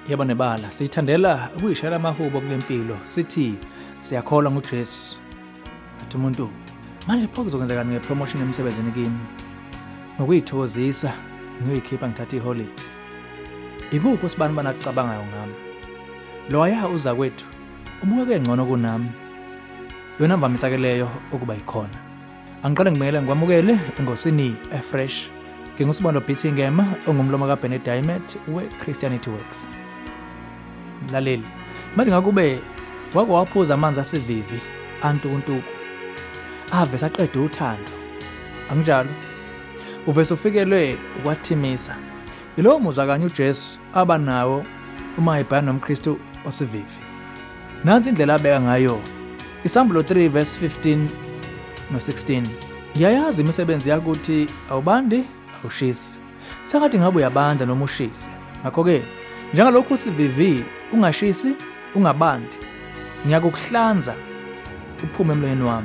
Yebo nebala, sithandela ukuyishela amahubo kulempilo. Sithi siyakholwa ngoJesu. Athi umuntu manje pho kuzokwenzeka ngepromotion emsebenzini kimi. Ngokuyithokozisa, ngiyoyikhipha ngithatha iholiday. Ikuphi osibani banakucabangayo ngami? Loya uza kwethu ubukeke ngcono kunami. Yona mvamisake leyo ukuba ikhona. Angiqale ngibekele ngikwamukele engosini efresh. Ngingusibando Beating Ngema ongumlomo kaBennett Diamond we-Christianity Works. Mlaleli, manje ngakube wake waphuza amanzi asivivi antukuntuku. Ave saqeda uthando. Anginjalo. Uvese ufikelwe ukwathimisa. Yilowo muzwa kanye uJesu abanawo uma ebhana nomKristu osivivi. Nansi indlela abeka ngayo. Isambulo 3 verse 15 no16. Ngiyayazi imisebenzi yakuthi awubandi awushisi. Sakathi ngabe uyabanda noma ushisi. Ngakho ke njengalokhu usivivi ungashisi ungabandi. Ngiyakuhlanza uphume emlweni wami.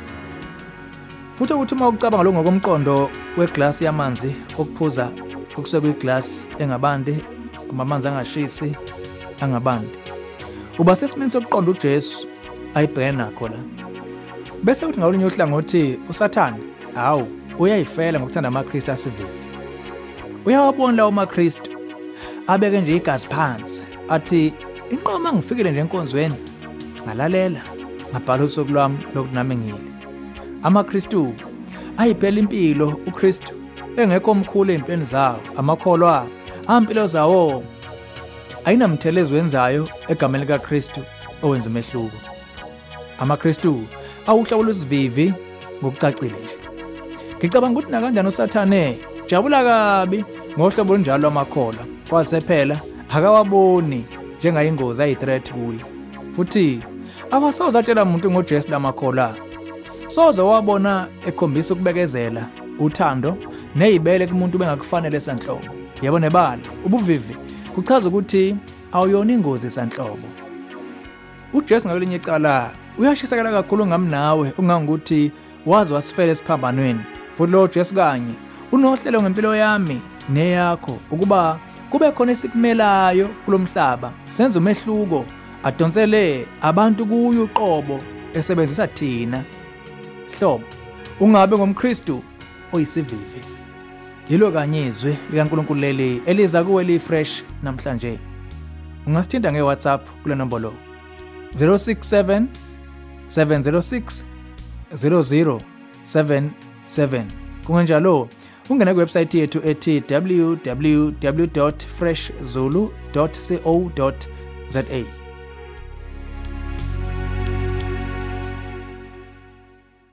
Futhi ukuthi uma ucabanga lo ngokomqondo weglass yamanzi okuphuza okusekwe iglass engabandi kuma amanzi angashisi angabandi. Uba sesimini sokuqonda uJesu ayibhena khona. Bese uthi ngawulinye uhlangothi uSathane hawu uyayifela ngokuthanda amaKristu asivivi. Uyawabona lawo maKristu abeke nje igazi phansi athi inqoma ngifikile nje enkonzweni ngalalela ngabhala usuku lwami lokunami ngile. AmaKristu ayiphela impilo uKristu engekho omkhulu empeni zawo amakholwa ampilo zawo ayinamthelezo wenzayo egameni likaKristu owenza umehluko. AmaKristu awuhlawula usivivi ngokucacile nje. Ngicabanga ukuthi nakanjani uSathane jabula kabi ngohlobo olunjalo lwamakholwa kwasephela akawaboni njengayingozi ayi-threat kuye. Futhi awasoze atshela umuntu ngoJesu lamakholwa. Soze wabona ekhombisa ukubekezela, uthando nezibele kumuntu bengakufanele sanhlobo. Yebo nebala, ubuvivi kuchaza ukuthi awuyona ingozi sanhlobo. uJesu ngawelinye icala uyashisekela kakhulu ngami nawe ungangukuthi wazi wasifela esiphambanweni. Futhi lo Jesu kanye unohlelo ngempilo yami neyakho ukuba kube khona esikumelayo kulomhlaba senze umehluko adonsele abantu kuyo uqobo esebenzisa thina. Sihlobo, ungabe ngomKristu oyisivivi. Yilo kanye izwi likaNkulunkulu leli eliza kuwe li-fresh namhlanje. Ungasithinta ngeWhatsApp kule nombolo 067 706 0077. Kungenjalo ungene kuwebsite yethu ethi www.freshzulu.co.za.